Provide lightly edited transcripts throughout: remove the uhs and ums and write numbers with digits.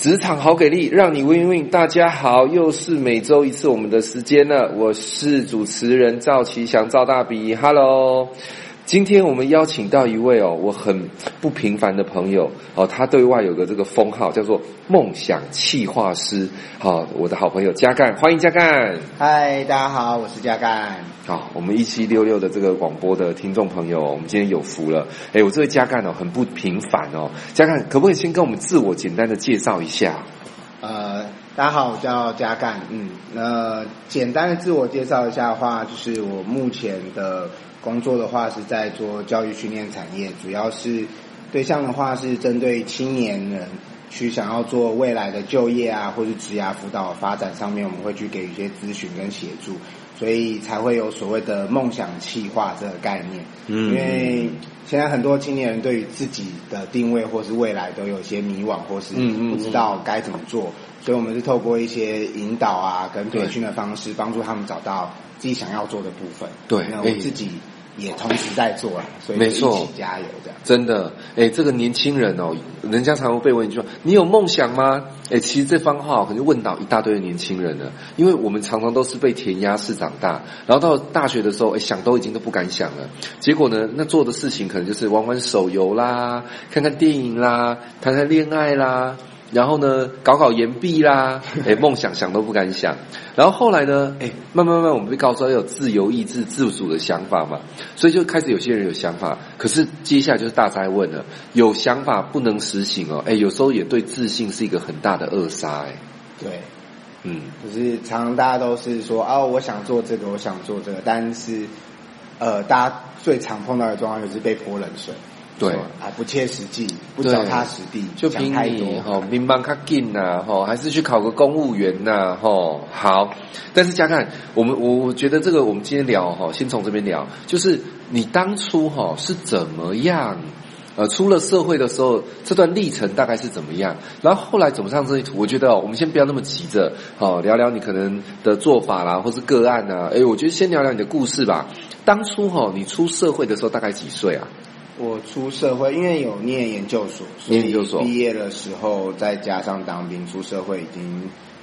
职场好给力，让你 win win。大家好，又是每周一次我们的时间了，我是主持人赵奇祥，赵大比 ，Hello。今天我们邀请到一位我很不平凡的朋友他对外有个这个封号叫做梦想企划师。我的好朋友加干，欢迎加干。 嗨，大家好，我是加干。 好，我们1766的这个广播的听众朋友，我们今天有福了。我这位加干很不平凡加干可不可以先跟我们自我简单的介绍一下？ 大家好，我叫加干。简单的自我介绍一下的话，就是我目前的工作的话是在做教育训练产业，主要是对象的话是针对青年人去想要做未来的就业啊，或是职涯辅导发展上面，我们会去给予一些咨询跟协助，所以才会有所谓的梦想企划这个概念。因为现在很多青年人对于自己的定位或是未来都有一些迷惘，或是不知道该怎么做，所以我们是透过一些引导啊跟培训的方式，帮助他们找到自己想要做的部分。对，那我自己也同时在做啦，所以一起加油这样。 真的，这个年轻人人家常会被问一句话：你有梦想吗？其实这番话可能问倒一大堆的年轻人了，因为我们常常都是被填鸭式长大，然后到大学的时候，想都已经都不敢想了。结果呢，那做的事情可能就是玩玩手游啦，看看电影啦，谈谈恋爱啦。然后呢，搞研毕啦，梦想想都不敢想。然后后来呢，慢慢我们被告诉要有自由意志、自主的想法嘛，所以就开始有些人有想法，可是接下来就是大哉问了，有想法不能实行有时候也对自信是一个很大的扼杀对，就是常常大家都是说我想做这个，我想做这个，但是大家最常碰到的状况就是被泼冷水。对，不切实际，不脚踏实地， 就凭你民邦较紧呐，还是去考个公务员呐，好。但是加看我觉得这个我们今天聊先从这边聊，就是你当初是怎么样出了社会的时候，这段历程大概是怎么样？然后后来走上这一途，我觉得我们先不要那么急着聊聊你可能的做法啦，或是个案啊。我觉得先聊聊你的故事吧。当初你出社会的时候大概几岁啊？ 我出社会，因为有念研究所，所以毕业的时候再加上当兵，出社会已经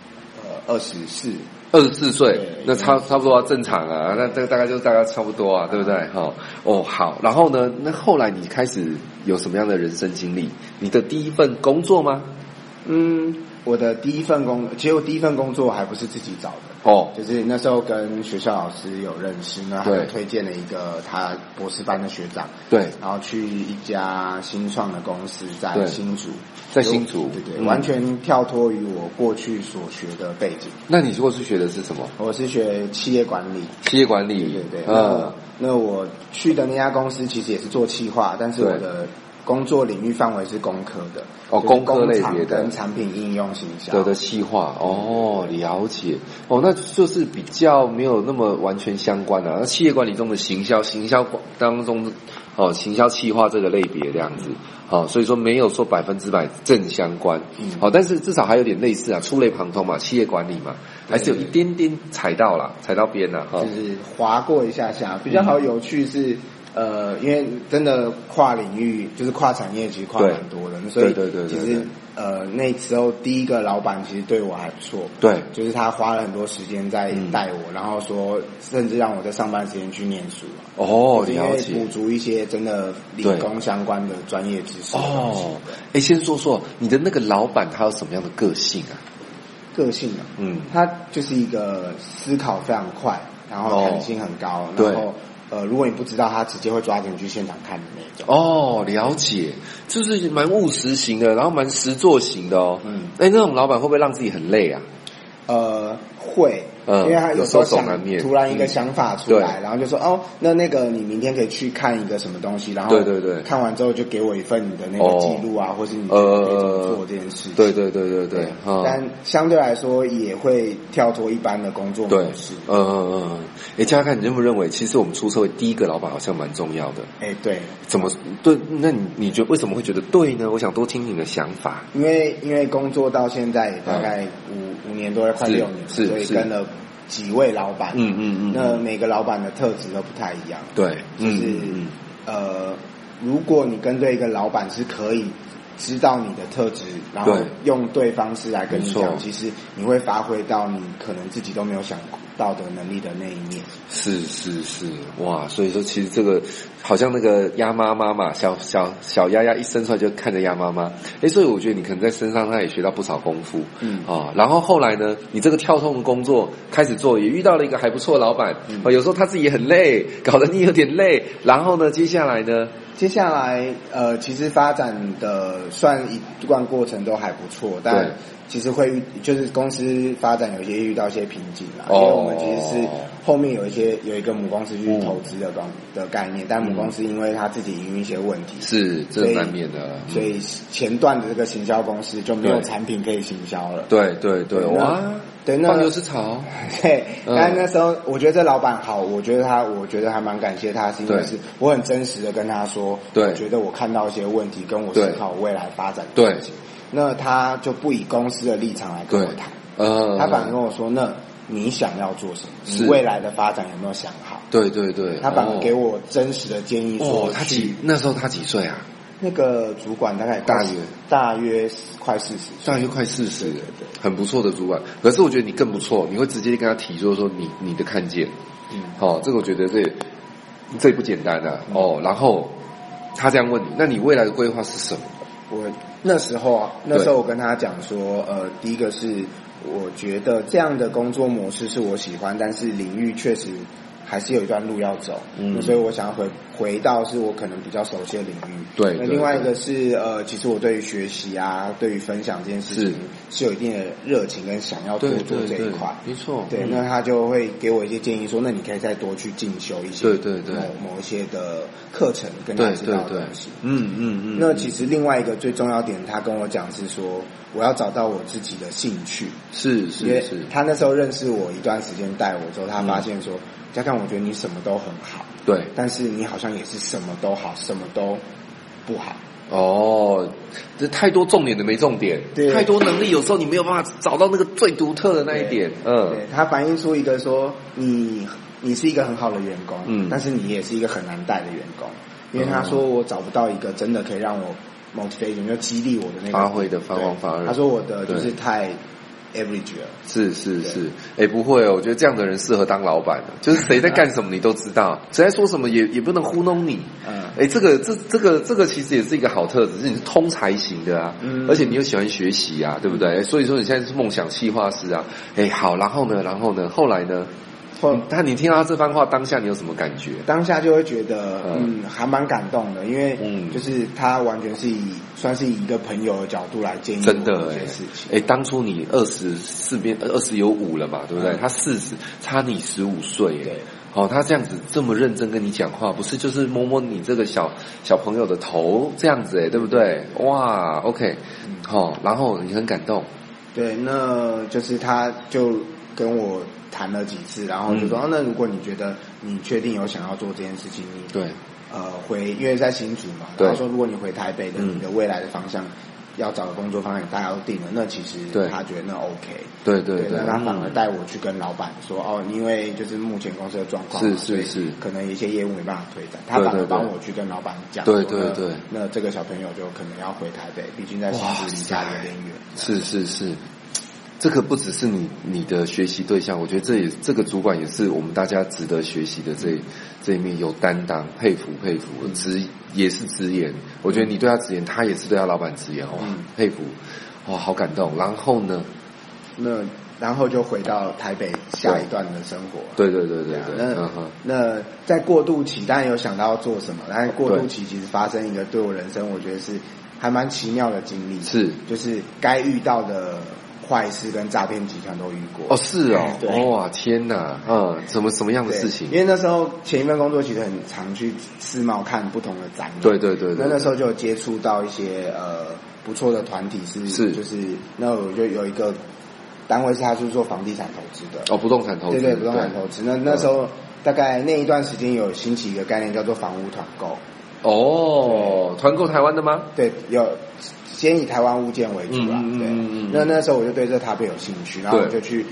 24岁，那差不多正常啊，那这个大概差不多啊，对不对？好，然后呢，那后来你开始有什么样的人生经历？你的第一份工作吗？ 我的第一份其实我第一份工作还不是自己找的就是那时候跟学校老师有认识呢，他推荐了一个他博士班的学长，对，然后去一家新创的公司在新竹，对，完全跳脱于我过去所学的背景。 那你过去学的是什么？ 我是学企业管理，对，那我去的那家公司其实也是做企划，但是我的工作领域范围是工科的工科类别的跟产品应用行销的企划了解那就是比较没有那么完全相关那企业管理中的行销当中行销企划这个类别这样子所以说没有说100%正相关但是至少还有点类似触类旁通嘛，企业管理嘛，还是有一点点踩到边就是划过一下比较好有趣是因为真的跨领域就是跨产业，其实跨蛮多的，所以其实那时候第一个老板其实对我还不错，对，就是他花了很多时间在带我，然后说甚至让我在上班时间去念书了解，补足一些真的理工相关的专业知识先说你的那个老板他有什么样的个性啊？ 他就是一个思考非常快，然后弹性很高，然后如果你不知道，他直接会抓着你去现场看的那种。 了解，就是蛮务实型的，然后蛮实作型的那种老板会不会让自己很累啊？ 会，因为他有时候突然一个想法出来，然后就说那个你明天可以去看一个什么东西，然后看完之后就给我一份你的那个记录啊，或是你可以怎么做这件事情。对，但相对来说也会跳脱一般的工作模式。 嘉看你认不认为，其实我们出社会第一个老板好像蛮重要的？ 对， 怎么对？那你觉得为什么会觉得对呢？我想多听你的想法。 因为工作到现在也大概5年多，快6年，所以跟了几位老板，那每个老板的特质都不太一样。对，就是如果你跟对一个老板是可以知道你的特质，然后用对方式来跟你讲，其实你会发挥到你可能自己都没有想到的能力的那一面。 是，哇！所以说，其实这个好像那个鸭妈妈嘛，小鸭鸭一生出来就看着鸭妈妈，所以我觉得你可能在身上他也学到不少功夫，然后后来呢，你这个跳动的工作开始做，也遇到了一个还不错的老板，有时候他自己也很累，搞得你有点累，然后呢，接下来其实发展的算一段过程都还不错，但其实就是公司发展有些遇到一些瓶颈啦，因为我们其实是后面有一个母公司去投资的概念，但母公司因为它自己营运一些问题， 是这难免的， 所以前段的这个行销公司就没有产品可以行销了。 对，哇， 对，那放牛吃草。 对，但那时候我觉得这老板好，我觉得还蛮感谢他，是因为是我很真实的跟他说，我觉得我看到一些问题，跟我思考未来发展的事情。那他就不以公司的立场来跟我谈，他反而跟我说，那你想要做什么？你未来的发展有没有想好？ 对， 他反而给我真实的建议说， 那时候他几岁啊？ 那个主管大概大约快40岁， 大约快40，对，很不错的主管。可是我觉得你更不错，你会直接跟他提说你的看见，这个我觉得这不简单啊，然后他这样问你，那你未来的规划是什么？ 那时候我跟他讲说，第一个是我觉得这样的工作模式是我喜欢，但是领域确实还是有一段路要走，所以我想要回到是我可能比较熟悉的领域。 对， 那另外一个是其实我对于学习啊，对于分享这件事情是有一定的热情跟想要多做这一块。 没错。 对，那他就会给我一些建议说，那你可以再多去进修一些某一些的课程，跟他知道的东西。那其实另外一个最重要点，他跟我讲是说，我要找到我自己的兴趣。是。他那时候认识我一段时间，带我之后，他发现说，加上我觉得你什么都很好，对，但是你好像也是什么都好，什么都不好。 这太多重点的没重点，太多能力，有时候你没有办法找到那个最独特的那一点。 对，他反映出一个说，你是一个很好的员工，但是你也是一个很难带的员工，因为他说我找不到一个真的可以让我 motivation 就激励我的那个发挥的发光发热。 他说我的就是太average 了。 是，不会我觉得这样的人适合当老板的，就是谁在干什么你都知道，谁在说什么也不能糊弄你。这个其实也是一个好特质，是你是通才型的啊，而且你又喜欢学习啊，对不对？所以说你现在是梦想企划师啊。好，然后呢，后来呢？你听到他这番话，当下你有什么感觉？ 当下就会觉得，还蛮感动的，因为就是他完全是算是以一个朋友的角度来建议我这些事情。 当初你20有5了嘛，对不对？他40，差你15岁，对。他这样子这么认真跟你讲话，不是就是摸摸你这个小朋友的头这样子对不对？哇 ，OK， 然后你很感动。对， 那就是他就跟我谈了几次，然后就说，那如果你觉得你确定有想要做这件事情，你对因为在新竹嘛，然后说如果你回台北的，你的未来的方向要找的工作方向大家都定了，那其实他觉得那 OK， 对，那他反而带我去跟老板说，因为就是目前公司的状况，是，可能一些业务没办法推展，他反而帮我去跟老板讲，对，那这个小朋友就可能要回台北，毕竟在新竹离家有点远， 是。这个不只是你的学习对象，我觉得这个主管也是我们大家值得学习的这一面，有担当，佩服，也是直言，我觉得你对他直言，他也是对他老板直言，佩服，好感动。然后呢？ 然后就回到台北下一段的生活。对。那在过渡期，当然有想到要做什么，但是过渡期其实发生一个对我人生，我觉得是还蛮奇妙的经历，就是该遇到的坏事跟诈骗集团都遇过。 哇，天哪，什么样的事情？ 因为那时候前一份工作其实很常去世贸看不同的展览，对。 那时候就有接触到一些不错的团体，就是那我就有一个单位是他是做房地产投资的， 不动产投资， 对，不动产投资。那时候大概那一段时间有兴起一个概念叫做房屋团购。 团购台湾的吗？ 对，有。先以台湾物件为主啦，对。那时候我就对这特别有兴趣，然后我就去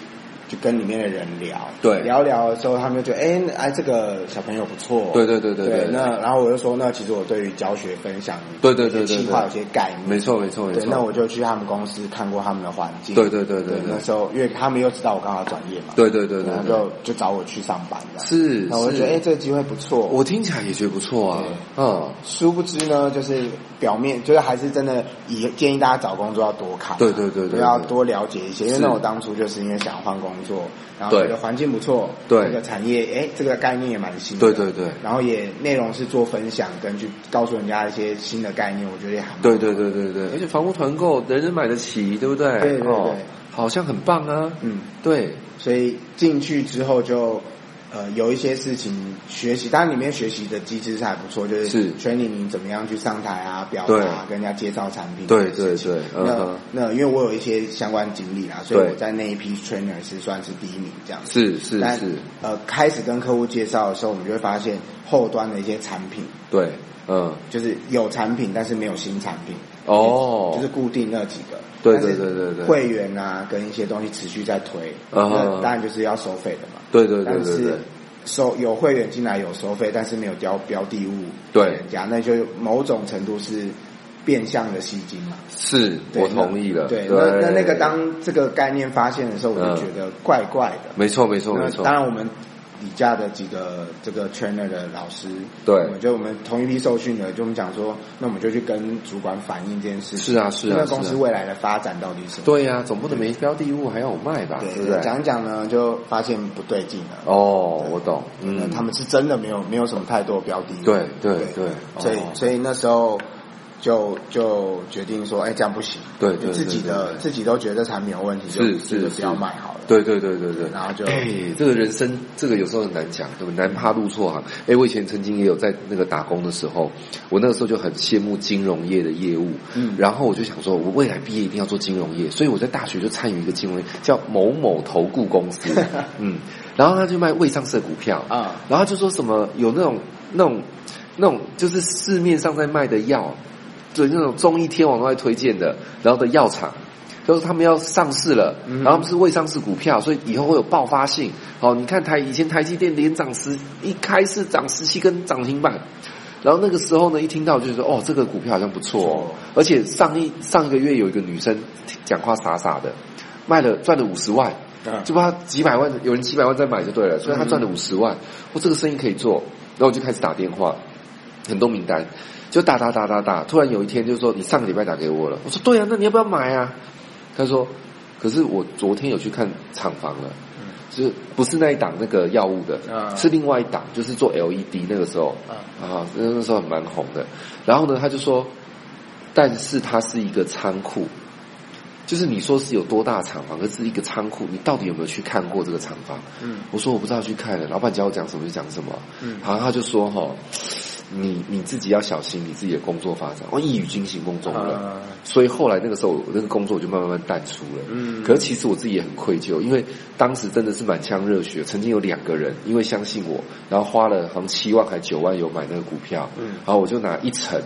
就跟里面的人聊， 对， 聊的时候，他们就觉得，哎，这个小朋友不错， 对。 那然后我就说，那其实我对于教学分享， 对， 企划有些概念， 没错。 对，那我就去他们公司看过他们的环境， 对。 那时候因为他们又知道我刚好专业嘛， 对， 然后就找我去上班的， 是。 那我就觉得，这个机会不错， 我听起来也觉得不错啊， 殊不知呢，就是表面就是还是真的建议大家找工作要多看， 对， 要多了解一些，因为那我当初就是因为想换工作，然后觉得环境不错， 对， 这个产业，这个概念也蛮新的， 对， 然后也内容是做分享，跟去告诉人家一些新的概念，我觉得也还蛮对，而且房屋团购人人买得起，对不对？ 对， 好像很棒啊，对， 所以进去之后就有一些事情学习，当然里面学习的机制是还不错，就是training你怎么样去上台啊，表达，跟人家介绍产品， 对， 那因为我有一些相关经历啦，所以我在那一批 trainer 是算是第一名这样子， 是， 但开始跟客户介绍的时候，我们就会发现后端的一些产品， 对， 就是有产品但是没有新产品，就是固定那几个。 对， 会员啊，跟一些东西持续在推，那当然就是要收费的嘛。 对， 但是有会员进来有收费，但是没有交标的物给人家，那就某种程度是变相的吸金嘛。 是，我同意了。 对，那个当这个概念发现的时候，我就觉得怪怪的。 没错。 当然我们底下的几个这个 trainer 的老师， 对， 我们同一批受训的，就我们讲说，那我们就去跟主管反映这件事情。 是啊， 那公司未来的发展到底是什么？ 对呀，总不能没标的物还要我卖吧？对不对？ 讲一讲呢，就发现不对劲了。 我懂。 他们是真的没有什么太多标的物。 对。 所以那时候就决定说，这样不行。 对， 自己都觉得产品有问题，就不要卖好了。 对。 然后就这个人生这个有时候很难讲，对不对？难怕入错行。我以前曾经也有在那个打工的时候，我那个时候就很羡慕金融业的业务，然后我就想说，我未来毕业一定要做金融业，所以我在大学就参与一个金融业，叫某某投顾公司，然后他就卖未上市的股票然后就说什么有那种就是市面上在卖的药。对，那种中医天王都在推荐的，然后的药厂，就是他们要上市了，然后他们是未上市股票，所以以后会有爆发性。你看以前台积电连涨一开市涨17根涨停板，然后那个时候呢，一听到就是说，这个股票好像不错而且上一个月有一个女生讲话傻傻的，赚了50万，就把几百万，有人几百万在买就对了，所以他赚了50万，这个生意可以做，然后我就开始打电话，很多名单。就打，突然有一天就说你上个礼拜打给我了，我说对啊，那你要不要买啊？他说，可是我昨天有去看厂房了，就是不是那一档那个药物的，是另外一档，就是做 LED 那个时候那时候很蛮红的。然后呢，他就说，但是它是一个仓库，就是你说是有多大厂房，可是一个仓库，你到底有没有去看过这个厂房？我说我不知道去看了，老板教我讲什么就讲什么。好，他就说你自己要小心你自己的工作发展，一语惊醒梦中人。所以后来那个时候，那个工作我就慢慢淡出了。可是其实我自己也很愧疚，因为当时真的是满腔热血，曾经有2个人因为相信我，然后花了好像7万还9万有买那个股票，然后我就拿1成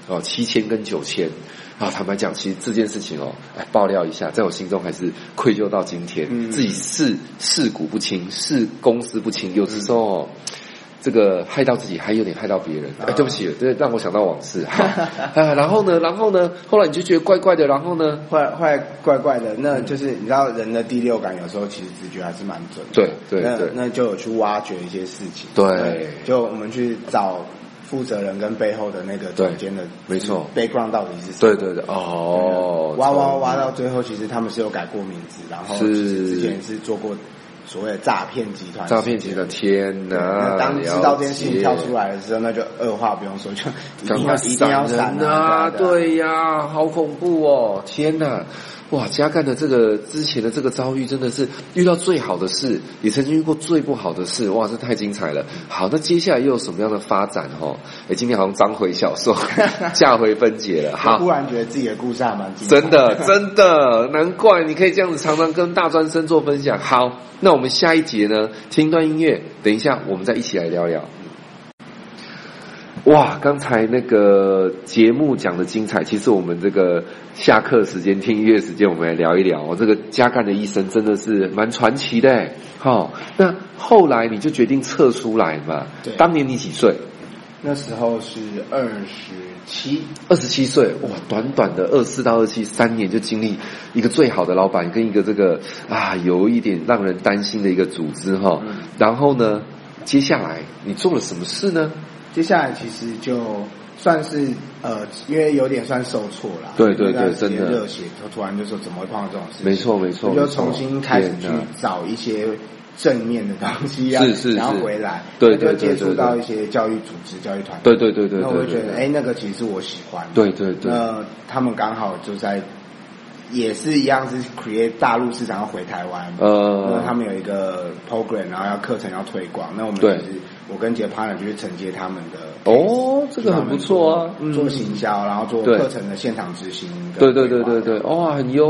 ，7000跟9000。坦白讲，其实这件事情爆料一下，在我心中还是愧疚到今天。自己视股不清，视公司不清，有时候这个害到自己，还有点害到别人。对不起，这让我想到往事。然后呢？后来你就觉得怪怪的，然后呢？ 后来怪怪的，那就是你知道人的第六感有时候其实直觉还是蛮准的。 对， 那就有去挖掘一些事情。 对， 就我们去找负责人跟背后的那个总监的， 没错 ，background 到底是什么？ 对， 挖到最后，其实他们是有改过名字，然后之前是做过所谓的诈骗集团。 天哪！ 那当知道这件事情跳出来的时候，那就二话不用说，就一定要闪啊！对呀，好恐怖哦！天哪！哇，加干的这个之前的这个遭遇真的是遇到最好的事，也曾经遇过最不好的事，哇，这太精彩了。好，那接下来又有什么样的发展今天好像章回小说，下回分解了。好， 忽然觉得自己的故事还蛮精彩真的，难怪你可以这样子常常跟大专生做分享。好，那我们下一节呢，听段音乐，等一下我们再一起来聊聊。 哇，刚才那个节目讲的精彩，其实我们这个下课时间、听音乐时间，我们来聊一聊这个加干的一生真的是蛮传奇的。好，那后来你就决定撤出来嘛？ 对。 当年你几岁？ 那时候是27 岁，哇，短短的24到27，3年就经历一个最好的老板跟一个这个有一点让人担心的一个组织哈。然后呢，接下来你做了什么事呢？ 接下来其实就算是因为有点算受挫啦。 对，真的热血，突然就说怎么会碰到这种事情？ 没错， 就重新开始去找一些正面的东西然后回来， 对， 就接触到一些教育组织、教育团队， 对， 那我就觉得，那个其实是我喜欢的，对， 那他们刚好就在，也是一样是 create 大陆市场要回台湾，那他们有一个 program， 然后要课程要推广，那我们其实我跟几个 partner 就去承接他们的， 这个很不错啊， 做行销，然后做课程的现场执行， 对，哇，很优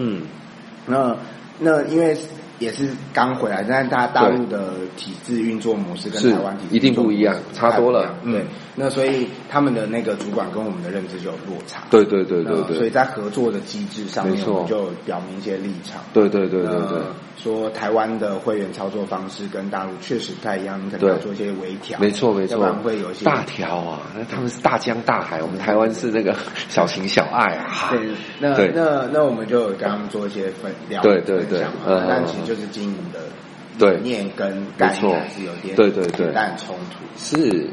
那因为也是刚回来，但是大陆的体制运作模式跟台湾体制一定不一样，差多了。 对，那所以他们的那个主管跟我们的认知就有落差。 对， 所以在合作的机制上面，我们就表明一些立场。 对， 说台湾的会员操作方式跟大陆确实不太一样，你可能要做一些微调。 没错， 要不然会有一些大条啊。那他们是大江大海，我们台湾是那个小情小爱啊。 对，那我们就跟他们做一些分享。但其实就是经营的理念跟概念还是有点简单冲突。 是。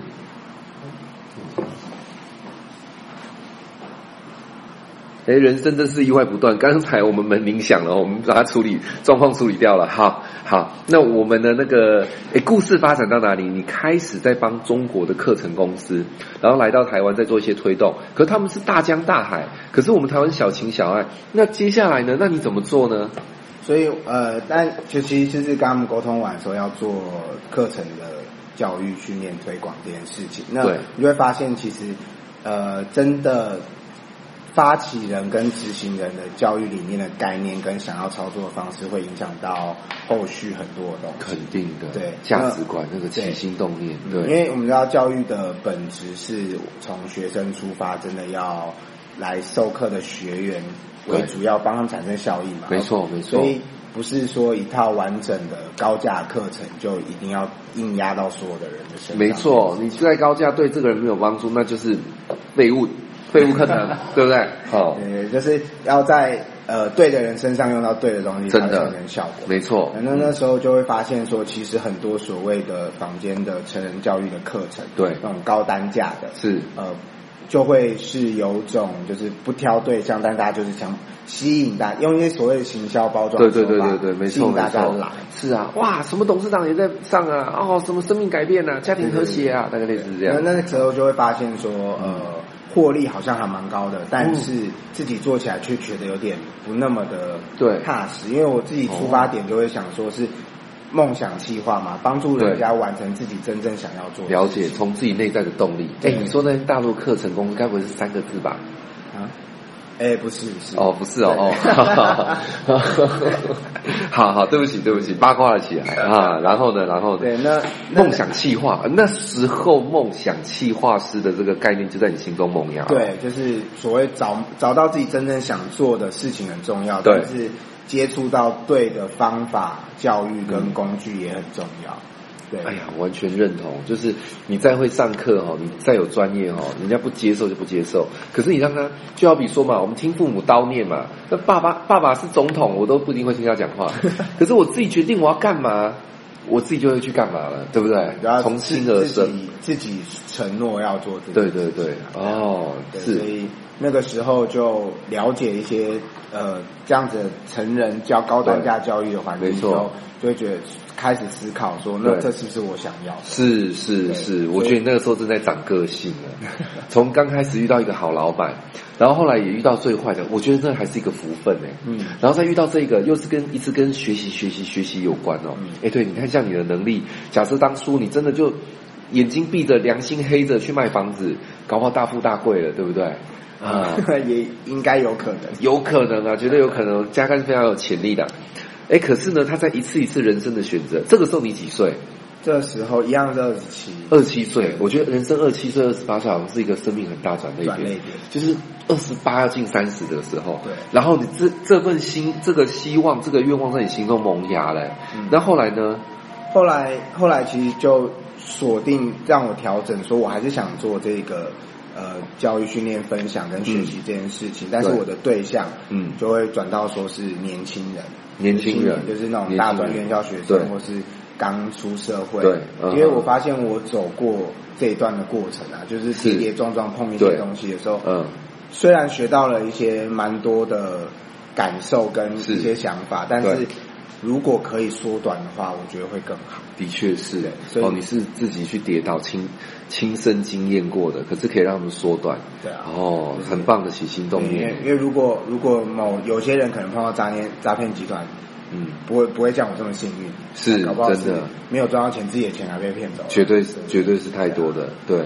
人生真是意外不断。刚才我们门铃响了，我们把它状况处理掉了。好，那我们的那个故事发展到哪里？你开始在帮中国的课程公司，然后来到台湾再做一些推动。可是他们是大江大海，可是我们台湾小情小爱。那接下来呢？那你怎么做呢？ 所以但其实就是跟他们沟通完说要做课程的教育训练推广这件事情，那你就会发现其实真的发起人跟执行人的教育理念的概念跟想要操作的方式，会影响到后续很多的东西。 肯定的， 对， 价值观那个起心动念，对， 因为我们知道教育的本质是从学生出发，真的要来授课的学员为主要帮他们产生效益嘛。 没错。 所以不是说一套完整的高价课程就一定要硬压到所有的人的身上。 没错，你再高价对这个人没有帮助，那就是废物课程，对不对？ 就是要在对的人身上用到对的东西，才会产生效果。 没错。 那时候就会发现说，其实很多所谓的坊间的成人教育的课程， 对， 那种高单价的， 是就会是有种就是不挑对象，但大家就是想吸引大家，用一些所谓的行销包装， 对，没错， 吸引大家来。 是啊，哇，什么董事长也在上啊，什么生命改变啊，家庭和谐啊，大概类似这样。 那时候就会发现说，获利好像还蛮高的，但是自己做起来却觉得有点不那么的踏实，因为我自己出发点就会想说是梦想企划嘛，帮助人家完成自己真正想要做的。 了解，从自己内在的动力。你说那大陆课程公司该不会是3个字吧？ 不是不是好，对不起，八卦了起来啊。然后呢？ 对，那梦想企划，那时候梦想企划师的这个概念就在你心中萌芽。 对，就是所谓找到自己真正想做的事情很重要，但是接触到对的方法、教育跟工具也很重要。对， 哎呀，完全认同。就是你再会上课你再有专业人家不接受就不接受。可是你让他，就好比说嘛，我们听父母叨念嘛，那爸爸是总统，我都不一定会听他讲话。可是我自己决定我要干嘛，我自己就会去干嘛了，对不对？从心而生， 自己承诺要做这件事。 对， 是。所以那个时候就了解一些这样子成人教高单价教育的环境之后，就会觉得开始思考说，那这是不是我想要的？ 是，我觉得那个时候正在长个性了。从刚开始遇到一个好老板，然后后来也遇到最坏的，我觉得这还是一个福分然后再遇到这个，又是一直跟学习有关对，你看像你的能力，假设当初你真的就眼睛闭着，良心黑着去卖房子，搞不好大富大贵了，对不对？ 也应该有可能， 有可能啊，绝对有可能。加干是非常有潜力的。可是呢，他在一次一次人生的选择，这个时候你几岁？ 这时候一样是 27岁，我觉得人生27岁、28岁好像是一个生命很大转捩点，就是28要进30的时候， 对， 然后你这份这个希望、这个愿望在你心中萌芽了。那后来呢？ 后来其实就锁定让我调整，说我还是想做这个教育训练分享跟学习这件事情，但是我的对象就会转到说是年轻人就是那种大专院校学生或是刚出社会，对，因为我发现我走过这一段的过程啊，就是跌跌撞撞碰一些东西的时候，虽然学到了一些蛮多的感受跟一些想法，但是如果可以缩短的话，我觉得会更好。 的确是，你是自己去跌倒亲身经验过的，可是可以让他们缩短。 对啊， 很棒的起心动念。 因为如果有些人可能碰到诈骗集团，不会像我这么幸运， 是搞不好真的没有赚到钱，自己的钱还被骗走， 绝对是太多的，对。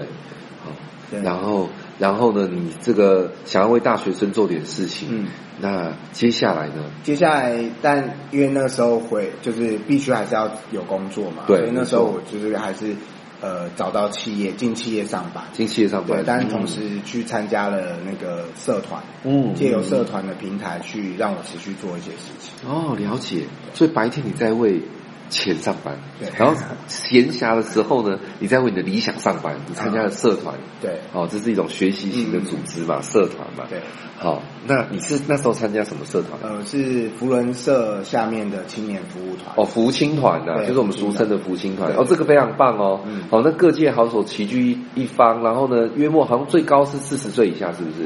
然后呢，你这个想要为大学生做点事情，那接下来呢？ 但因为那个时候就是必须还是要有工作嘛， 对， 所以那时候我就是还是找到进企业上班，对，但是同时去参加了那个社团，借由社团的平台去让我持续做一些事情。 了解。所以白天你在为钱上班，对，然后闲暇的时候呢，你在为你的理想上班，你参加了社团， 对， 这是一种学习型的组织嘛，社团嘛， 对。 好，那你是那时候参加什么社团？ 是扶轮社下面的青年服务团。 扶青团啊，就是我们俗称的扶青团。这个非常棒哦。那各界好手齐聚一方，然后呢，约莫好像最高是40岁以下，是不是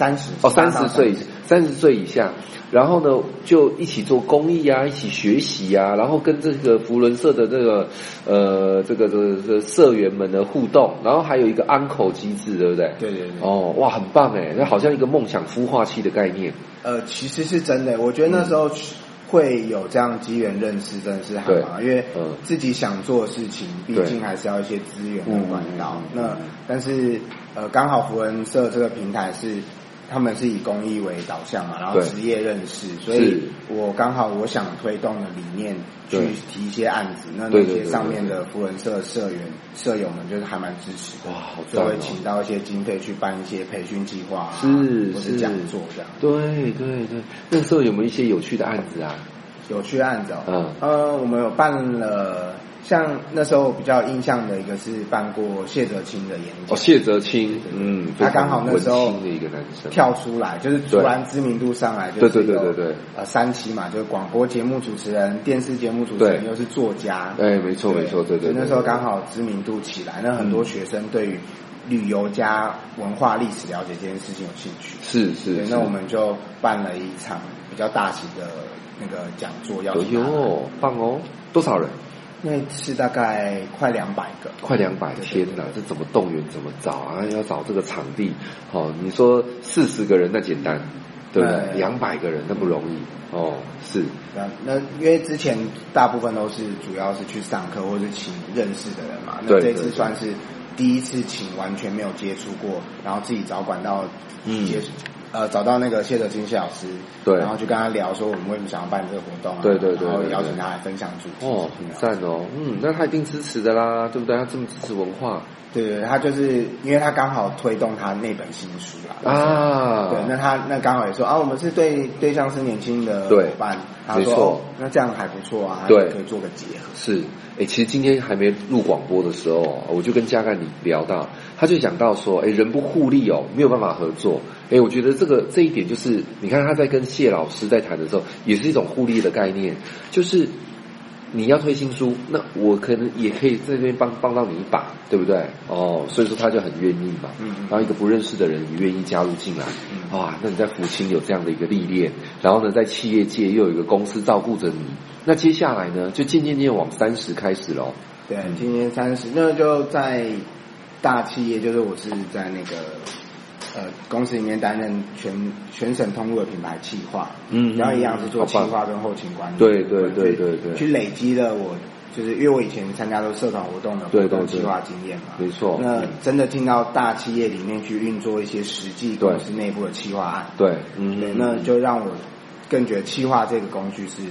？30 岁以下，然后呢，就一起做公益啊，一起学习啊，然后跟这个扶轮社的这个社员们的互动，然后还有一个安口机制，对不对？ 对。 哇，很棒哎，那好像一个梦想孵化器的概念。 其实是真的，我觉得那时候会有这样机缘认识，真的是很棒，因为自己想做的事情，毕竟还是要一些资源跟管道。但是刚好扶轮社这个平台他们是以公益为导向嘛，然后职业认识，所以我刚好我想推动的理念去提一些案子，那些上面的扶轮社社友们就是还蛮支持的，就会请到一些经费去办一些培训计划，或是讲座这样。 对，那时候有没有一些有趣的案子啊？ 有趣的案子我们有办了。像那时候比较印象的一个是办过谢哲青的演讲。 谢哲青， 他刚好那时候的一个男生跳出来，就是突然知名度上来，就是对 3期嘛，就是广播节目主持人、电视节目主持人，又是作家， 没错，对。 那时候刚好知名度起来，那很多学生对于旅游加文化历史了解这件事情有兴趣， 是。 那我们就办了一场比较大型的那个讲座，要棒哦，多少人？ 那次大概快200个， 快200，天哪！这怎么动员？怎么找啊？要找这个场地，你说40个人那简单，对不对？200个人那不容易是。 那因为之前大部分都是主要是去上课或是请认识的人嘛，那这次算是第一次请完全没有接触过，然后自己找管道找到那个谢哲青谢老师，对，然后就跟他聊说我们为什么想要办这个活动对，然后邀请他来分享主题。 很赞那他一定支持的啦，对不对？他这么支持文化， 对，他就是因为他刚好推动他那本新书啦对，那刚好也说我们是对象是年轻的伙伴，他说那这样还不错啊，对，可以做个结合。 是，其实今天还没录广播的时候，我就跟嘉干你聊到，他就讲到说，人不互利没有办法合作。我觉得这一点就是，你看他在跟谢老师在谈的时候，也是一种互利的概念，就是你要推新书，那我可能也可以在这边帮到你一把，对不对？所以说他就很愿意嘛。然后一个不认识的人也愿意加入进来，那你在福清有这样的一个历练，然后呢，在企业界又有一个公司照顾着你，那接下来呢，就渐渐往30开始咯。 对，今年30，那就在大企业，就是我是在那个公司里面担任全省通路的品牌企划，然后一样是做企划跟后勤管理， 对， 去累积了我，就是因为我以前参加都社团活动的活动企划经验嘛， 没错。 那真的进到大企业里面去运作一些实际公司内部的企划案，对，那就让我更觉得企划这个工具是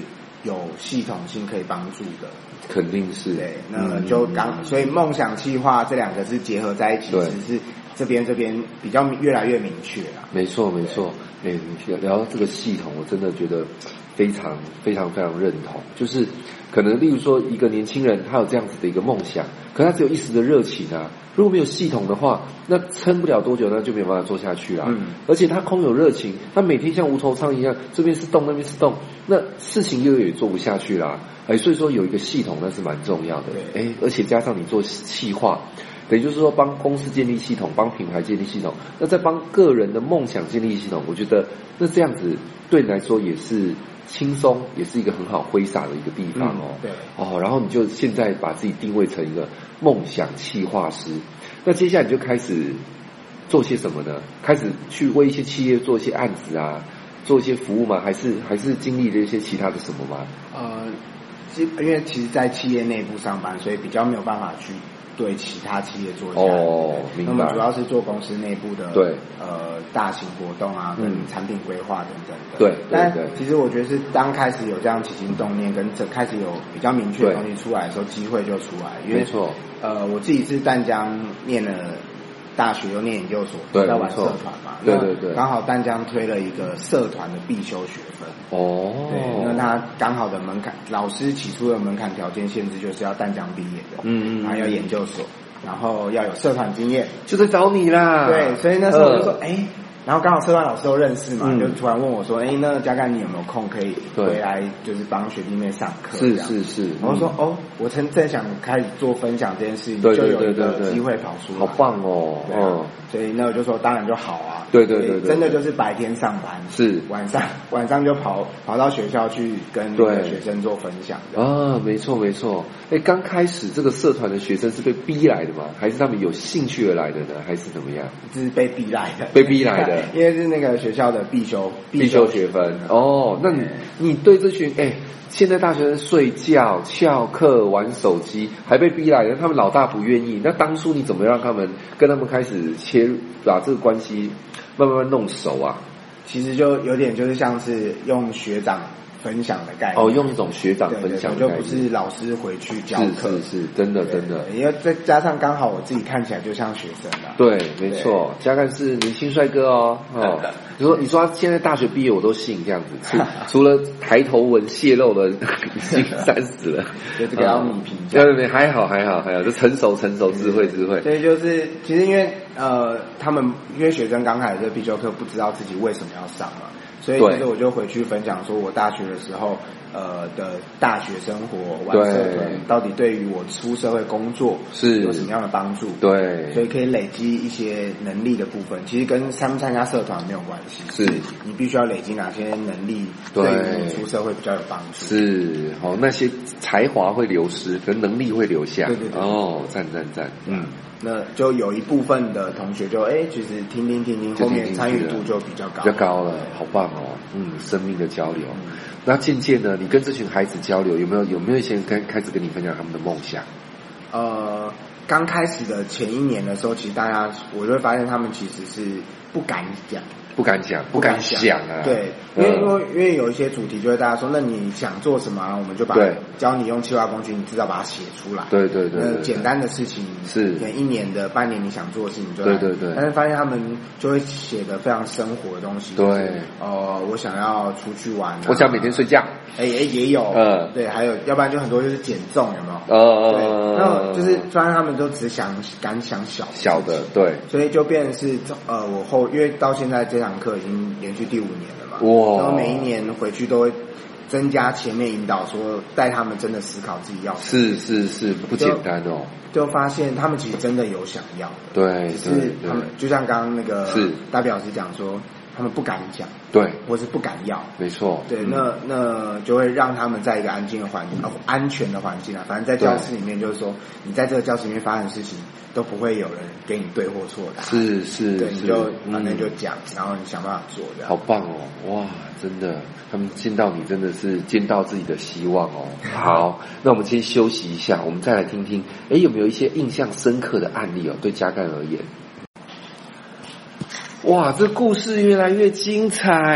有系统性可以帮助的。 肯定是。 对，那就所以梦想企划这两个是结合在一起，只是这边比较越来越明确啦。 没错没错。你聊到这个系统，我真的觉得非常非常非常认同。就是可能例如说一个年轻人他有这样子的一个梦想，可他只有一时的热情啊，如果没有系统的话，那撑不了多久，那就没有办法做下去啦。而且他空有热情，他每天像无头苍蝇一样，这边是动那边是动，那事情也做不下去啦。所以说有一个系统那是蛮重要的。而且加上你做企划，等于就是说帮公司建立系统，帮品牌建立系统，那再帮个人的梦想建立系统，我觉得那这样子对你来说也是轻松，也是一个很好挥洒的一个地方哦。然后你就现在把自己定位成一个梦想企划师，那接下来你就开始做些什么呢？开始去为一些企业做一些案子啊，做一些服务吗？还是经历了一些其他的什么吗？ 因为其实在企业内部上班，所以比较没有办法去对其他企业做一些案子。 明白。 那么主要是做公司内部的大型活动啊，跟产品规划等等的。 对。 但其实我觉得是当开始有这样起心动念，跟开始有比较明确的东西出来的时候，机会就出来。因为没错。 我自己是淡江念了大学又念研究所，在玩社团嘛。 对。 刚好淡江推了一个社团的必修学分。对，那他刚好的门槛，老师起初的门槛条件限制就是要淡江毕业的，然后要研究所，然后要有社团经验， 就在找你啦。 对，所以那时候我就说，然后刚好社团老师都认识嘛，就突然问我说，那嘉干你有没有空可以回来，就是帮学弟妹上课？ 是。 然后说，我正想开始做分享这件事情，就有一个机会跑出来， 好棒哦。 所以那我就说当然就好啊。 对， 真的就是白天上班， 是晚上就跑到学校去跟学生做分享的。 没错。刚开始这个社团的学生是被逼来的吗？还是他们有兴趣而来的呢？还是怎么样？ 是被逼来的。 被逼来的。 因为是那个学校的必修学分。那你对这群现在大学生睡觉、翘课、玩手机，还被逼来的，他们老大不愿意。那当初你怎么让他们跟他们开始切入，把这个关系慢慢弄熟啊？ 其实就有点就是像是用学长分享的概念。 用一种学长分享的概念， 就不是老师回去教课。 是，真的。 因为再加上刚好我自己看起来就像学生啊。 对，没错，嘉干是年轻帅哥哦。你说他现在大学毕业我都信这样子，除了抬头纹泄露了，已经30了。 就这个要米皮。 对，还好，就成熟，智慧。 所以就是其实因为他们因为学生刚开始这必修课不知道自己为什么要上嘛。所以其实我就回去分享说，我大学的时候的大学生活玩社团到底对于我出社会工作是有什么样的帮助？对，所以可以累积一些能力的部分，其实跟参不参加社团没有关系，是你必须要累积哪些能力，对于你出社会比较有帮助。是那些才华会流失，可能力会留下。对，赞。 那就有一部分的同学就其实听，后面参与度就比较高了， 好棒哦。生命的交流。那渐渐呢，你跟这群孩子交流，有没有一些人开始跟你分享他们的梦想？ 刚开始的前一年的时候，其实我就会发现他们其实是不敢讲啊。对，因为有一些主题就会大家说，那你想做什么啊？我们就教你用企划工具，你至少把它写出来。对。那简单的事情是一年的半年你想做的事情就来。对。但是发现他们就会写的非常生活的东西。对。我想要出去玩。 我想每天睡觉。 也有。对，还有，要不然就很多就是减重，有没有？对。那就是发现他们都只敢想小的。对。所以就变成是因为到现在这堂课已经连续第5年了嘛，然后每一年回去都会增加前面引导，说带他们真的思考自己要什么。是不简单哦。就发现他们其实真的有想要的，对，只是他们就像刚刚那个大表师讲说，他们不敢讲，对，或是不敢要，没错，对，那就会让他们在一个安全的环境啊，反正在教室里面就是说，你在这个教室里面发生的事情都不会有人给你对或错的，是，对，你就反正就讲，然后你想办法做，这样，好棒哦，哇，真的，他们见到你真的是见到自己的希望哦。好，那我们先休息一下，我们再来听听，有没有一些印象深刻的案例哦？对嘉干而言。哇，这故事越来越精彩！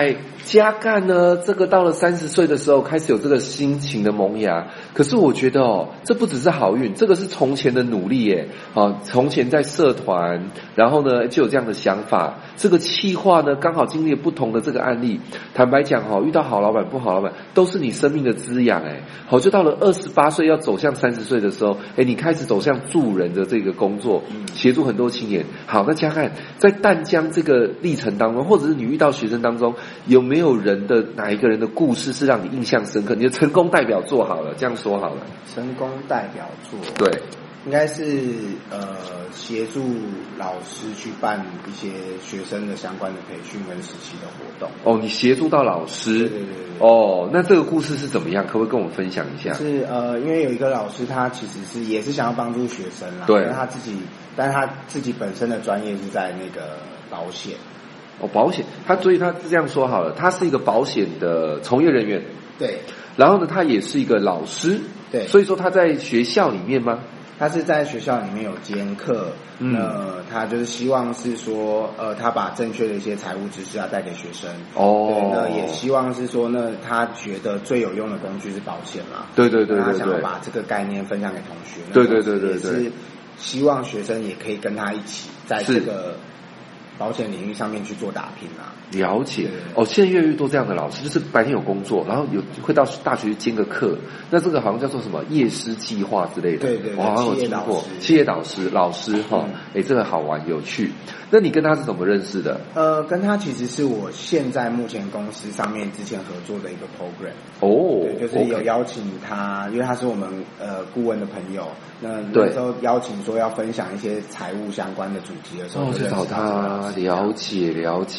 加干呢，这个到了30岁的时候开始有这个心情的萌芽。可是我觉得这不只是好运，这个是从前的努力耶。从前在社团，然后呢就有这样的想法。这个企划呢，刚好经历了不同的这个案例。坦白讲遇到好老板不好老板，都是你生命的滋养哎。好，就到了28岁要走向30岁的时候，你开始走向助人的这个工作，协助很多青年。好，那加干在淡江这个历程当中，或者是你遇到学生当中，有没有哪一个人的故事是让你印象深刻？你的成功代表作好了，这样说好了。 成功代表作， 对， 应该是协助老师去办一些学生的相关的培训跟实习的活动。 你协助到老师， 对。 那这个故事是怎么样？可不可以跟我们分享一下？ 是因为有一个老师，他其实也是想要帮助学生啦， 对， 但是他自己本身的专业是在那个保险。 保险，所以他这样说好了，他是一个保险的从业人员， 对。 然后呢，他也是一个老师， 对。 所以说他在学校里面吗？ 他是在学校里面有兼课，那他就是希望是说，他把正确的一些财务知识带给学生。对，那也希望是说呢，他觉得最有用的工具是保险嘛。 对， 他想要把这个概念分享给同学。 对， 是希望学生也可以跟他一起在这个保险领域上面去做打拼啊。 了解现在越来越多这样的老师，就是白天有工作，然后会到大学去兼个课，那这个好像叫做什么夜师计划之类的。 对， 我好像有听过企业导师老师这个好玩有趣。那你跟他是怎么认识的？ 跟他其实是我现在目前公司上面之前合作的一个 program。对，就是有邀请他，因为他是我们顾问的朋友，那时候邀请说要分享一些财务相关的主题的时候， 就找他了解，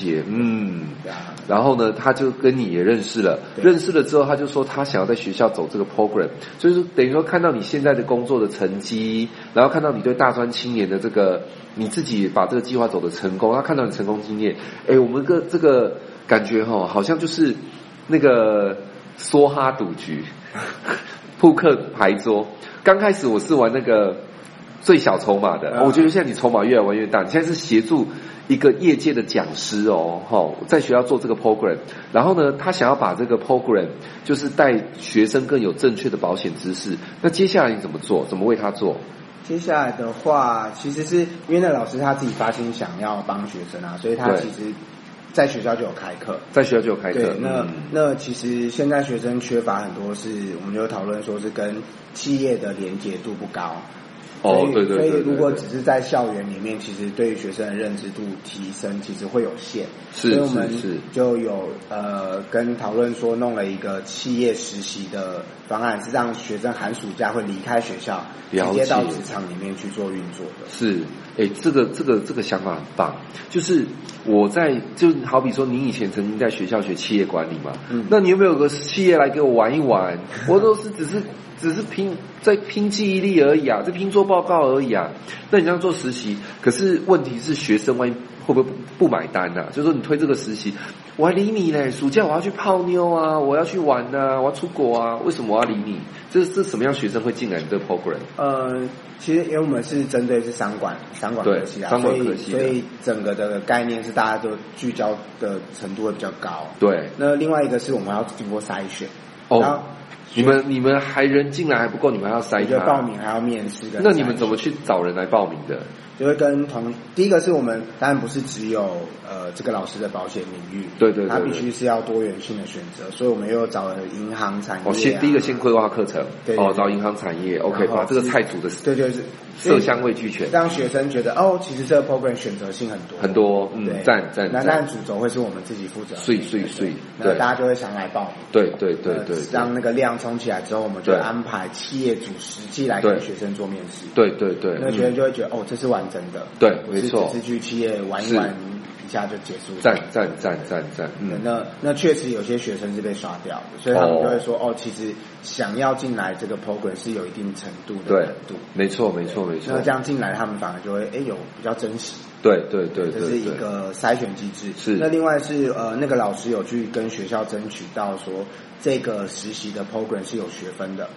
然后呢，他就跟你也认识了，之后他就说他想要在学校走这个 program， 就是等于说看到你现在的工作的成绩，然后看到你对大专青年的这个你自己把这个计划走的成功，他看到你成功经验，我们这个感觉好像就是那个梭哈赌局扑克牌桌，刚开始我是玩那个最小筹码的，我觉得现在你筹码越来玩越大，你现在是协助一个业界的讲师在学校做这个 program， 然后呢，他想要把这个 program 就是带学生更有正确的保险知识。那接下来你怎么做？怎么为他做？ 接下来的话，其实是因为那老师他自己发心想要帮学生啊，所以他其实在学校就有开课，对，那其实现在学生缺乏很多是，我们就讨论说是跟企业的连结度不高。 对， 所以如果只是在校园里面，其实对于学生的认知度提升其实会有限。所以我们就有跟讨论说弄了一个企业实习的方案，是让学生寒暑假会离开学校，直接到职场里面去做运作的。 是，这个想法很棒。就是就好比说，你以前曾经在学校学企业管理嘛，那你有没有个企业来给我玩一玩？我都是只是拼记忆力而已啊，这拼做报告而已啊。那你这样做实习，可是问题是学生万一会不会不买单啊？就是说你推这个实习，我还理你嘞，暑假我要去泡妞啊，我要去玩啊，我要出国啊，为什么我要理你？这什么样学生会进来你这个 program？ 其实因为我们是针对是商管科系啊，所以整个的概念是大家都聚焦的程度会比较高。 对， 那另外一个是我们要经过筛选，然后你们还人进来还不够，你们还要筛他， 报名还要面试。 那你们怎么去找人来报名的？ 就会跟第一个是我们当然不是只有这个老师的保险领域， 对， 它必须是要多元性的选择，所以我们又找了银行产业第一个先规划课程，找银行产业 ，OK， 把这个菜煮的色香味俱全， 让学生觉得其实这个 program 选择性很多，对， 赞。 那但主轴会是我们自己负责， 碎， 那大家就会想来报名， 对， 让那个量冲起来之后，我们就安排企业主实际来跟学生做面试， 对， 那学生就会觉得这是完整的， 对，没错， 只是去企业玩一玩一下就结束， 赞， 那确实有些学生是被刷掉的，所以他们就会说其实想要进来这个 program 是有一定程度的难度， 没错。 那这样进来他们反而就会有比较珍惜， 对， 这是一个筛选机制。 是， 那另外是那个老师有去跟学校争取到说这个实习的 program 是有学分的。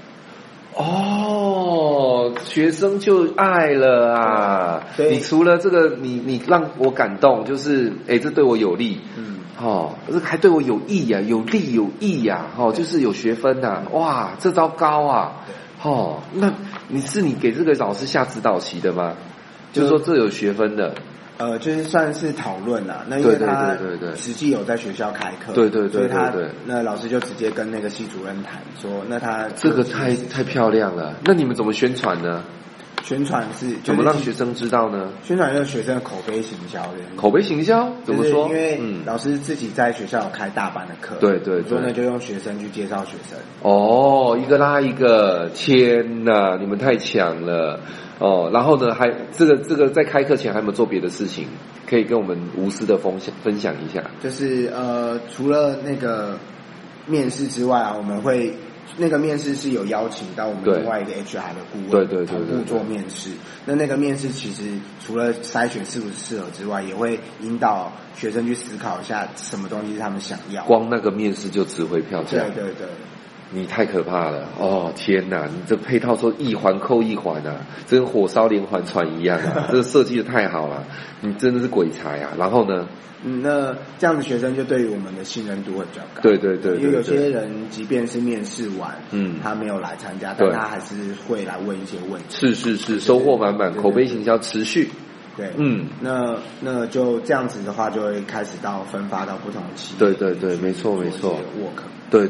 学生就爱了啊！你除了这个，你让我感动，就是这对我有利。 这还对我有益呀，有利有益呀，就是有学分呐，哇，这招高啊，那你给这个老师下指导棋的吗？就是说这有学分的。 就是算是讨论啦，那因为他实际有在学校开课， 对， 所以他那老师就直接跟那个系主任谈说，那他这个太漂亮了，那你们怎么宣传呢？ 宣传是怎么让学生知道呢？ 宣传就是学生的口碑行销的。 口碑行销怎么说？ 因为老师自己在学校有开大班的课， 对， 所以呢就用学生去介绍学生。 一个拉一个，天哪，你们太强了。然后呢，还这个在开课前还有没有做别的事情可以跟我们无私的分享一下？ 就是除了那个面试之外啊，我们会那个面试是有邀请到我们另外一个 HR 的顾问，对，同步做面试。那个面试其实除了筛选适不适合之外，也会引导学生去思考一下什么东西是他们想要。 光那个面试就值回票价。 对。 你太可怕了天哪！你这配套说一环扣一环啊，这跟火烧连环船一样啊！这个设计的太好了，你真的是鬼才啊！然后呢？ 那这样的学生就对于我们的信任度会比较高。 对， 因为有些人即便是面试完，他没有来参加，但他还是会来问一些问题。 是，收获满满，口碑行销持续。 对，那就这样子的话，就会开始到分发到不同的企业。 对，没错。 work。 对，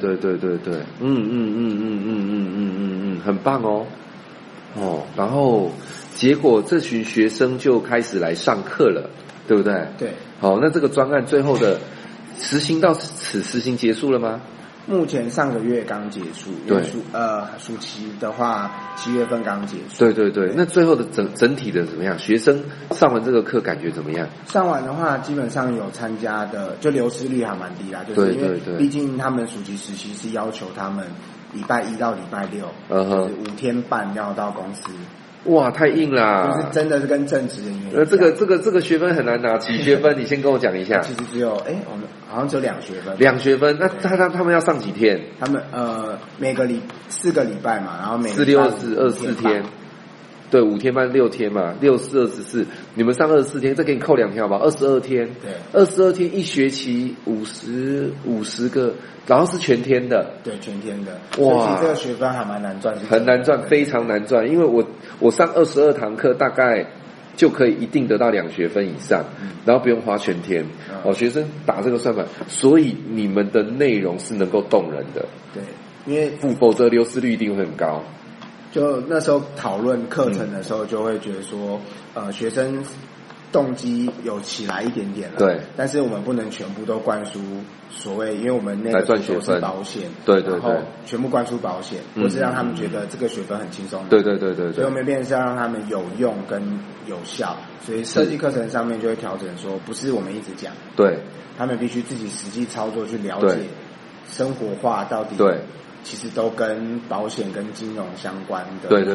很棒然后结果这群学生就开始来上课了，对不对？ 对。 好，那这个专案最后的实行到此，实行结束了吗？ 目前上个月刚结束， 对， 暑期的话7月份刚结束。 对，那最后的整体的怎么样？学生上完这个课感觉怎么样？ 上完的话，基本上有参加的，就流失率还蛮低啦，就是因为毕竟他们暑期实习是要求他们礼拜1到礼拜6，就是5天半要到公司。 哇，太硬啦！ 就是真的是跟正职人员一样。 这个学分很难拿，几学分？你先跟我讲一下。 其实只有我们好像只有2学分。 2学分，那他们要上几天？ 他们每个4个礼拜嘛，然后每 4、6、24天。对，5天半6天嘛，6、4、24，你们上24天，这给你扣2天好不好？22天。对，22天一学期50个，然后是全天的。对， 全天的。哇，这个学分还蛮难赚。 很难赚，非常难赚，因为我上22堂课大概就可以一定得到2学分以上，然后不用花全天。学生打这个算法，所以你们的内容是能够动人的。 对，因为否则流失率一定会很高。 就那时候讨论课程的时候，就会觉得说，学生动机有起来一点点了， 对， 但是我们不能全部都灌输所谓，因为我们那个是保险， 对， 然后全部灌输保险，或是让他们觉得这个学分很轻松， 对， 所以我们变成是要让他们有用跟有效，所以设计课程上面就会调整说，不是我们一直讲， 对，他们必须自己实际操作去了解，生活化到底对。 其实都跟保险跟金融相关的。 对，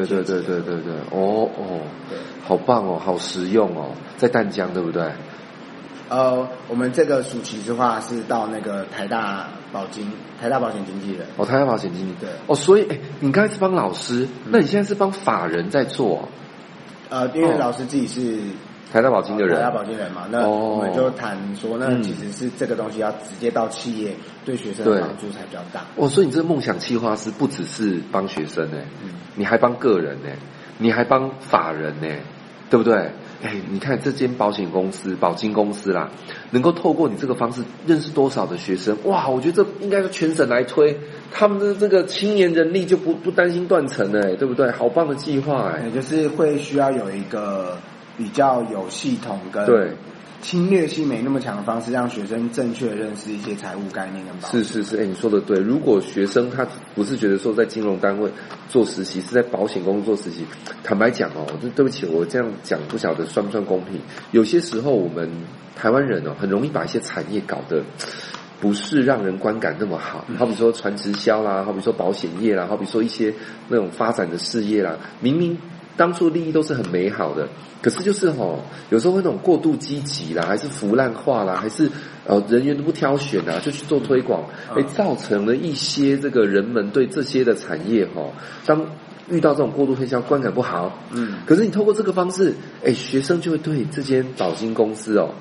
好棒哦，好实用哦，在淡江对不对？ 我们这个暑期的话是到那个台大保险经纪人。 台大保险经纪对。所以你刚才是帮老师，那你现在是帮法人在做？ 因为老师自己是台大保金的人， 台大保金人嘛，那我们就谈说，那其实是这个东西要直接到企业，对学生的帮助才比较大。 所以你这个梦想企划师不只是帮学生你还帮个人你还帮法人对不对？你看这间保险公司、保金公司啦，能够透过你这个方式认识多少的学生？哇，我觉得这应该是全省来推，他们的这个青年人力就不担心断层对不对？好棒的计划就是会需要有一个比较有系统跟侵略性没那么强的方式，让学生正确的认识一些财务概念跟保险。 是，你说的对。如果学生他不是觉得说在金融单位做实习，是在保险公司做实习，坦白讲对不起，我这样讲不晓得算不算公平。有些时候我们台湾人很容易把一些产业搞得不是让人观感那么好，好比说传直销啦，好比说保险业啦，好比说一些那种发展的事业啦，明明当初利益都是很美好的，可是就是有时候会那种过度积极啦，还是腐烂化啦，还是人员都不挑选啊，就去做推广，造成了一些这个人们对这些的产业当遇到这种过度推销观感不好，可是你透过这个方式，学生就会对这间保金公司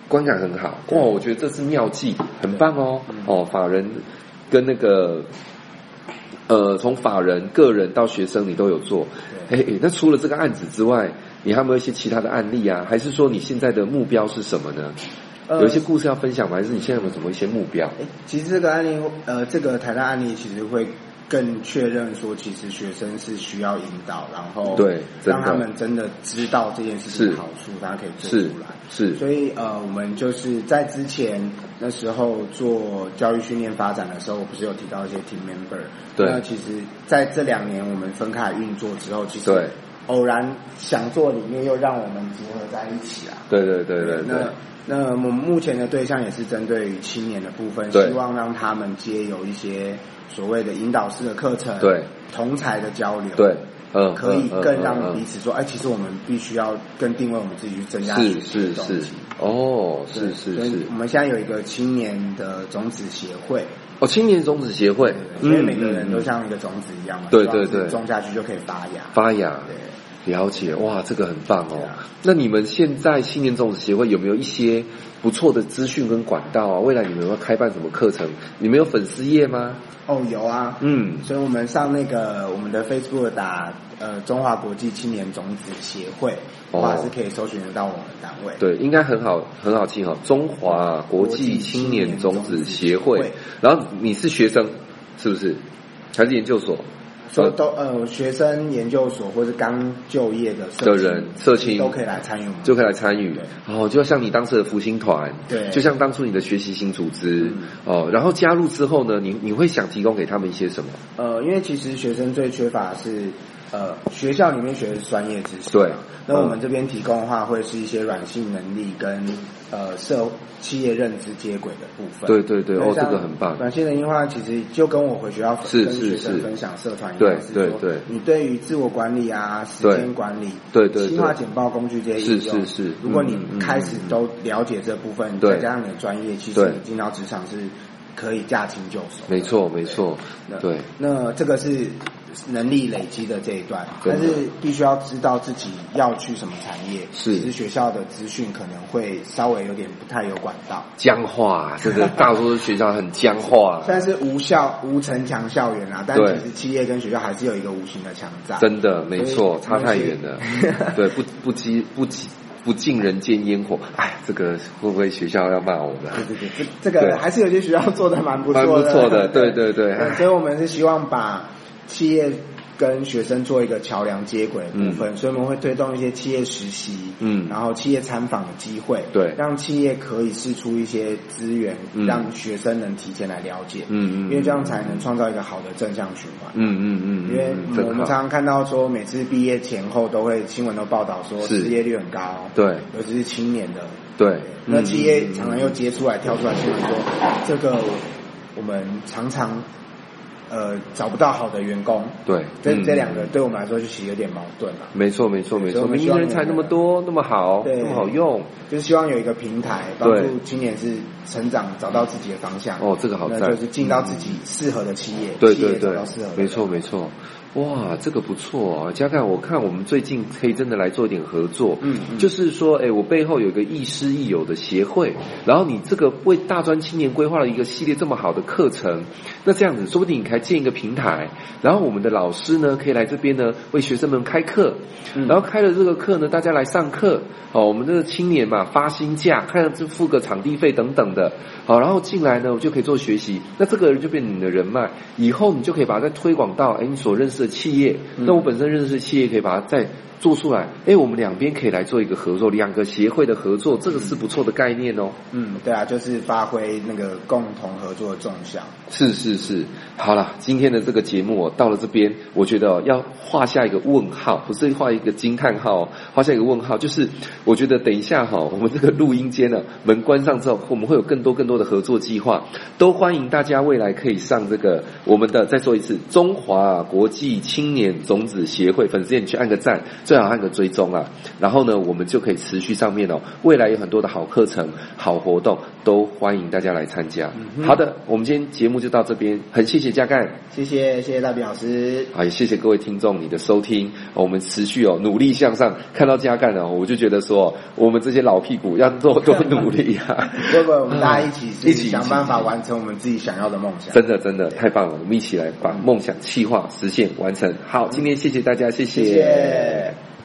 观感很好，哇，我觉得这是妙计，很棒哦。哦，法人跟那个从法人、个人到学生，你都有做。那除了这个案子之外，你还有没有一些其他的案例啊？还是说你现在的目标是什么呢？有一些故事要分享吗？还是你现在有没有什么一些目标？ 其实这个案例，这个台大案例其实会更确认说，其实学生是需要引导，然后对， 让他们真的知道这件事情的好处，大家可以做出来。 是， 所以我们就是在之前那时候做教育训练发展的时候，我不是有提到一些 team member。 对。 那其实在这2年我们分开运作之后，其实对偶然想做里面又让我们结合在一起啦。 对。 那我们目前的对象也是针对于青年的部分，希望让他们皆有一些所谓的引导式的课程， 对， 同才的交流， 对， 可以更让彼此说，其实我们必须要更定位我们自己去增加学习的动机。 哦，是。 我们现在有一个青年的种子协会。 青年种子协会， 因为每个人都像一个种子一样嘛， 对， 种下去就可以发芽。 对，了解，哇，这个很棒哦。那你们现在青年种子协会有没有一些不错的资讯跟管道啊？未来你们要开办什么课程？你们有粉丝页吗？ 有啊，所以我们上那个我们的 Facebook 打中华国际青年种子协会，是可以搜寻得到我们单位。 对，应该很好记哈，中华国际青年种子协会。然后你是学生是不是？还是研究所？ 学生、研究所或是刚就业的人、社青都可以来参与， 就可以来参与。就像你当时的福星团， 对， 就像当初你的学习型组织，然后加入之后呢，你会想提供给他们一些什么？ 因为其实学生最缺乏的是学校里面学的是专业知识， 对。 那我们这边提供的话，会是一些软性能力跟企业认知接轨的部分。 对，这个很棒。 软性能力的话，其实就跟我回学校跟学生分享社团一样， 对， 你对于自我管理啊、时间管理、 对， 企划简报工具这些应用， 是。 如果你开始都了解这部分，再加上你的专业，其实你进到职场是可以驾轻就熟。 没错。对。 那这个是能力累积的这一段，但是必须要知道自己要去什么产业。其实学校的资讯可能会稍微有点不太有管道， 僵化，这个大多数学校很僵化。 虽然是无城墙校园啊，但其实企业跟学校还是有一个无形的墙在。真的，没错，差太远了。对，不尽人间烟火。这个会不会学校要骂我们？ 对，这个还是有些学校做的蛮不错的。对。所以我们是希望把企业跟学生做一个桥梁接轨的部分，所以我们会推动一些企业实习，然后企业参访的机会，对，让企业可以释出一些资源，让学生能提前来了解，因为这样才能创造一个好的正向循环，因为我们常常看到说，每次毕业前后都会新闻都报道说失业率很高，对，尤其是青年的，对，那企业常常又跳出来新闻说，这个我们常常找不到好的员工，对，这两个对我们来说就其实有点矛盾了。没错，明明人才那么多，那么好，那么好用，就是希望有一个平台帮助青年是成长，找到自己的方向。这个好，那就是进到自己适合的企业，对，找到适合的。没错。哇，这个不错啊！加看我看我们最近可以真的来做一点合作，就是说，我背后有一个亦师亦友的协会，然后你这个为大专青年规划了一个系列这么好的课程，那这样子说不定你还建一个平台，然后我们的老师呢可以来这边呢为学生们开课，然后开了这个课呢大家来上课，我们这个青年嘛发薪假，看就付个场地费等等的，然后进来呢我就可以做学习，那这个人就变成你的人脉，以后你就可以把它再推广到你所认识的企业，那我本身认识的企业可以把它再做出来，我们两边可以来做一个合作，两个协会的合作，这个是不错的概念哦。对啊，就是发挥那个共同合作的重效。是，好了，今天的这个节目到了这边，我觉得要画下一个问号，不是画一个惊叹号，画下一个问号，就是我觉得等一下我们这个录音间呢门关上之后，我们会有更多的合作计划，都欢迎大家未来可以上这个我们的再说一次中华国际青年种子协会粉丝页去按个赞。 最好按个追踪啊。然后呢，我们就可以持续上面哦，未来有很多的好课程、好活动，都欢迎大家来参加。好的，我们今天节目就到这边，很谢谢嘉干， 谢谢大比老师， 好，也谢谢各位听众你的收听，我们持续努力向上。看到嘉干我就觉得说，我们这些老屁股要多努力啊！ 不，我们大家一起想办法完成我们自己想要的梦想。 真的太棒了，我们一起来把梦想企划实现完成。好，今天谢谢大家，谢谢。